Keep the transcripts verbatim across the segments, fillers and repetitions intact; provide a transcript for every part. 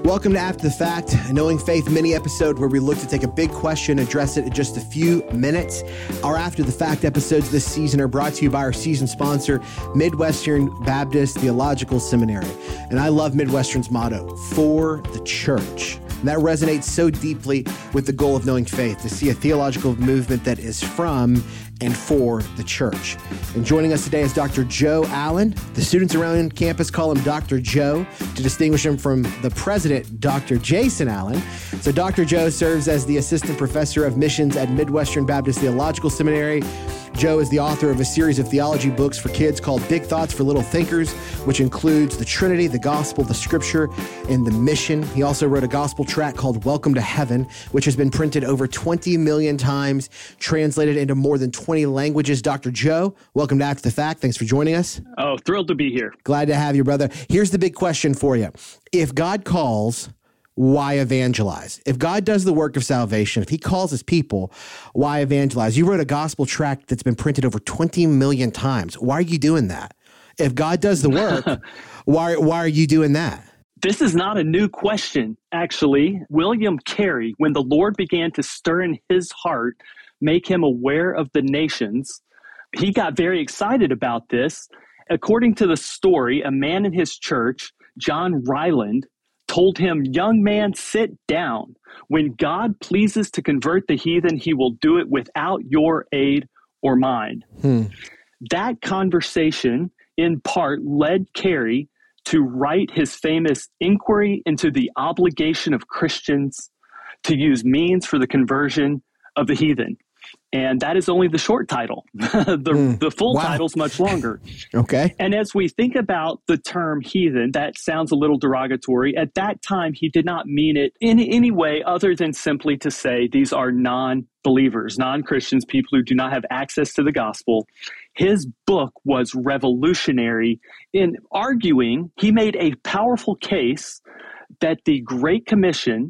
Welcome to After the Fact, a Knowing Faith mini episode where we look to take a big question and address it in just a few minutes. Our After the Fact episodes this season are brought to you by our season sponsor, Midwestern Baptist Theological Seminary. And I love Midwestern's motto, for the church. And that resonates so deeply with the goal of Knowing Faith, to see a theological movement that is from and for the church. And joining us today is Doctor Joe Allen. The students around campus call him Doctor Joe to distinguish him from the president, Doctor Jason Allen. So Doctor Joe serves as the assistant professor of missions at Midwestern Baptist Theological Seminary. Joe is the author of a series of theology books for kids called Big Thoughts for Little Thinkers, which includes the Trinity, the Gospel, the Scripture, and the Mission. He also wrote a gospel tract called Welcome to Heaven, which has been printed over twenty million times, translated into more than twenty languages. Doctor Joe, welcome to After the Fact. Thanks for joining us. Oh, thrilled to be here. Glad to have you, brother. Here's the big question for you. If God calls, why evangelize? If God does the work of salvation, if he calls his people, why evangelize? You wrote a gospel tract that's been printed over twenty million times. Why are you doing that? If God does the work, why, why are you doing that? This is not a new question, actually. William Carey, when the Lord began to stir in his heart, make him aware of the nations, he got very excited about this. According to the story, a man in his church, John Ryland, told him, "Young man, sit down. When God pleases to convert the heathen, he will do it without your aid or mine." Hmm. That conversation, in part, led Carey to write his famous Inquiry into the Obligation of Christians to Use Means for the Conversion of the Heathen. And that is only the short title. the, mm. the full wow. title's much longer. Okay. And as we think about the term heathen, that sounds a little derogatory. At that time, he did not mean it in any way other than simply to say these are non-believers, non-Christians, people who do not have access to the gospel. His book was revolutionary in arguing. He made a powerful case that the Great Commission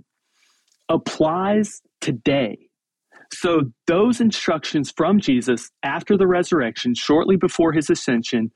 applies today. So those instructions from Jesus after the resurrection, shortly before his ascension,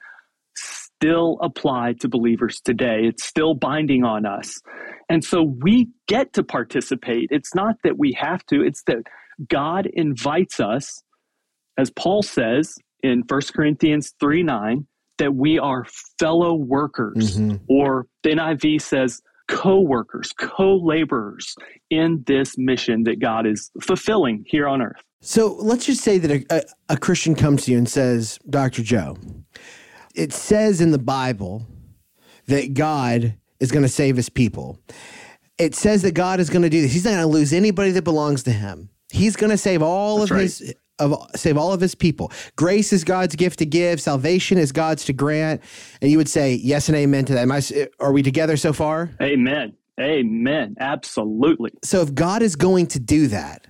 still apply to believers today. It's still binding on us. And so we get to participate. It's not that we have to, it's that God invites us, as Paul says in First Corinthians three nine, that we are fellow workers, mm-hmm. or the N I V says, co-workers, co-laborers in this mission that God is fulfilling here on earth. So let's just say that a, a, a Christian comes to you and says, Doctor Joe, it says in the Bible that God is going to save his people. It says that God is going to do this. He's not going to lose anybody that belongs to him. He's going to save all That's of right. his Of, save all of his people. Grace is God's gift to give. Salvation is God's to grant. And you would say yes and amen to that. Am I, are we together so far? Amen. Amen. Absolutely. So if God is going to do that,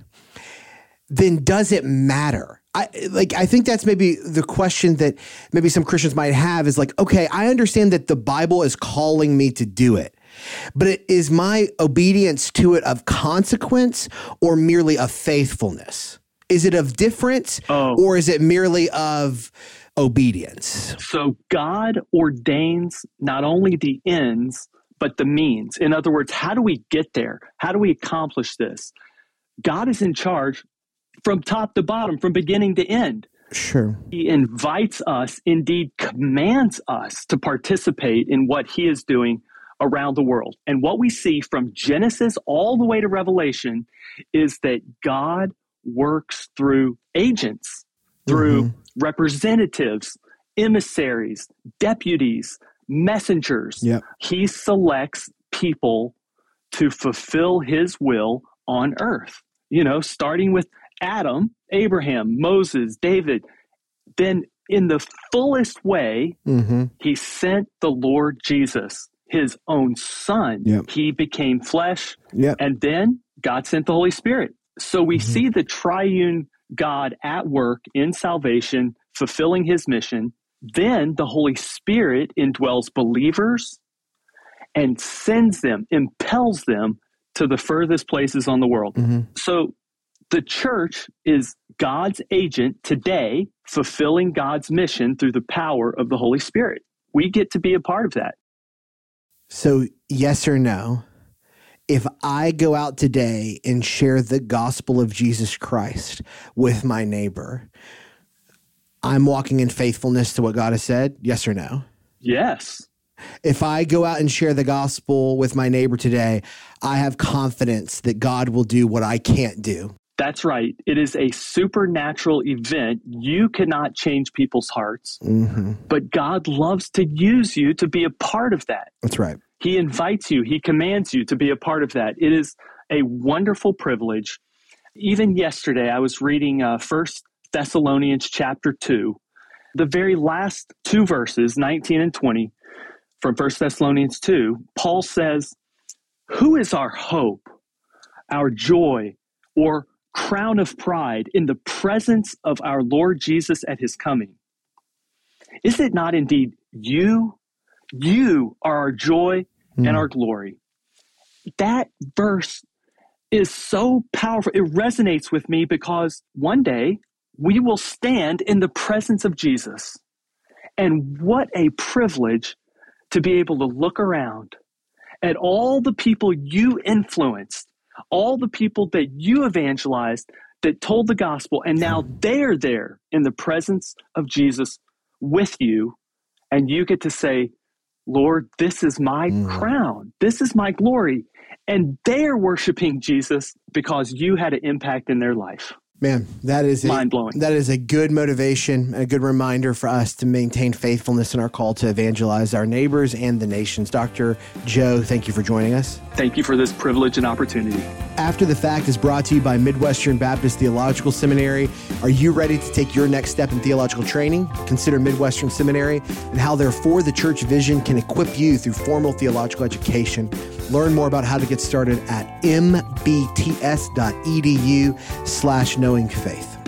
then does it matter? I like. I think that's maybe the question that maybe some Christians might have is like, okay, I understand that the Bible is calling me to do it, but it, is my obedience to it of consequence or merely of faithfulness? Is it of difference, oh. or is it merely of obedience? So God ordains not only the ends, but the means. In other words, how do we get there? How do we accomplish this? God is in charge from top to bottom, from beginning to end. Sure. He invites us, indeed commands us to participate in what he is doing around the world. And what we see from Genesis all the way to Revelation is that God works through agents, through mm-hmm. representatives, emissaries, deputies, messengers. Yep. He selects people to fulfill his will on earth. You know, starting with Adam, Abraham, Moses, David. Then in the fullest way, mm-hmm. he sent the Lord Jesus, his own son. Yep. He became flesh. Yep. And then God sent the Holy Spirit. So we mm-hmm. see the triune God at work in salvation, fulfilling his mission. Then the Holy Spirit indwells believers and sends them, impels them to the furthest places on the world. Mm-hmm. So the church is God's agent today, fulfilling God's mission through the power of the Holy Spirit. We get to be a part of that. So yes or no, if I go out today and share the gospel of Jesus Christ with my neighbor, I'm walking in faithfulness to what God has said? Yes or no? Yes. If I go out and share the gospel with my neighbor today, I have confidence that God will do what I can't do. That's right. It is a supernatural event. You cannot change people's hearts, mm-hmm. but God loves to use you to be a part of that. That's right. He invites you. He commands you to be a part of that. It is a wonderful privilege. Even yesterday, I was reading uh, First Thessalonians chapter two, the very last two verses, nineteen and twenty, from First Thessalonians two. Paul says, "Who is our hope, our joy, or crown of pride in the presence of our Lord Jesus at his coming? Is it not indeed you? You are our joy mm. and our glory." That verse is so powerful. It resonates with me because one day we will stand in the presence of Jesus. And what a privilege to be able to look around at all the people you influenced, all the people that you evangelized, that told the gospel, and now they're there in the presence of Jesus with you, and you get to say, "Lord, this is my mm. crown. This is my glory." And they're worshiping Jesus because you had an impact in their life. Man, that is mind-blowing. That is a good motivation, a good reminder for us to maintain faithfulness in our call to evangelize our neighbors and the nations. Doctor Joe, thank you for joining us. Thank you for this privilege and opportunity. After the Fact is brought to you by Midwestern Baptist Theological Seminary. Are you ready to take your next step in theological training? Consider Midwestern Seminary and how their For the Church vision can equip you through formal theological education. Learn more about how to get started at mbts.edu slash knowing faith.